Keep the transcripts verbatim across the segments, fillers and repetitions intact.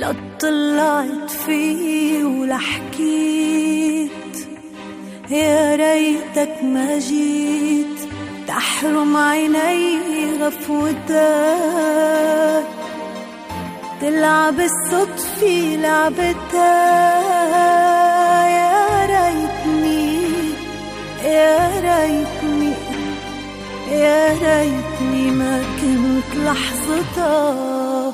لا طلعت فيه ولا حكيت، يا ريتك ما جيت تحرم عيني غفوتك، تلعب الصدفة لعبتها. يا ريتني يا ريتني يا ريتني ما كنت لحظتها،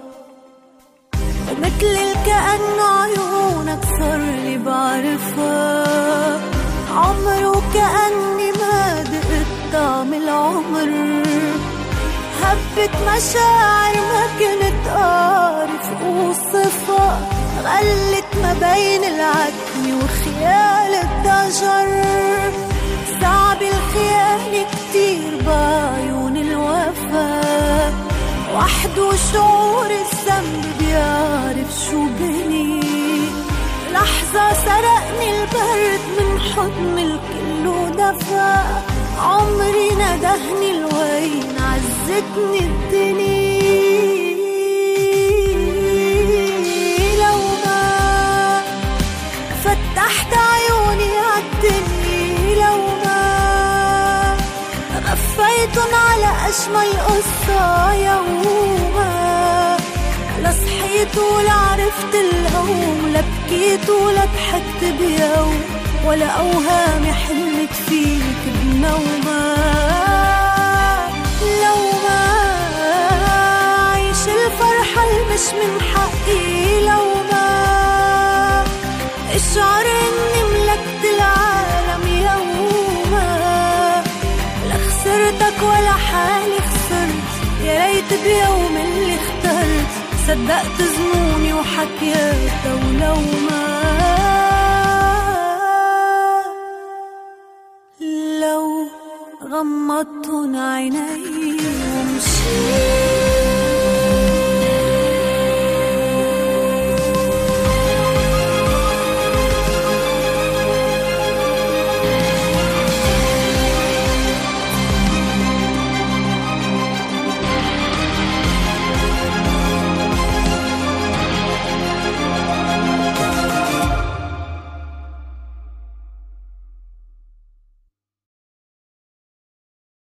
ومثل الكأن عيونك صارلي بعرفها، عمر وكأني ما دقت طعم العمر، هبت مشاعر ما كنت أعرف أوصفها، غلت ما بين العتمة وخيال الضجر، صعب الخيال كتير بعيون الوفا، وحده شعور الذنب بيعرف شو بني، لحظة سرقني البرد من حضن الكل ودفى، عمري ندهني الوين عزتني الدنيا، لو ما فتحت عيوني عالدنيا، لو ما غفيتن على أجمل قصة يوما، لا صحيت ولا عرفت الهوم، لا بكيت ولا ضحكت بيوم، ولا أوهامي حلمت فيك بنومة، لو ما عيش الفرحة المش من حقي، لو ما اشعر اني ملكت العالم يوما، لا خسرتك ولا حالي خسرت، يا ريت بيوم اللي اخترت صدقت ظنوني وحكيت، ولو ما لو غمضتن عيني ومشيت.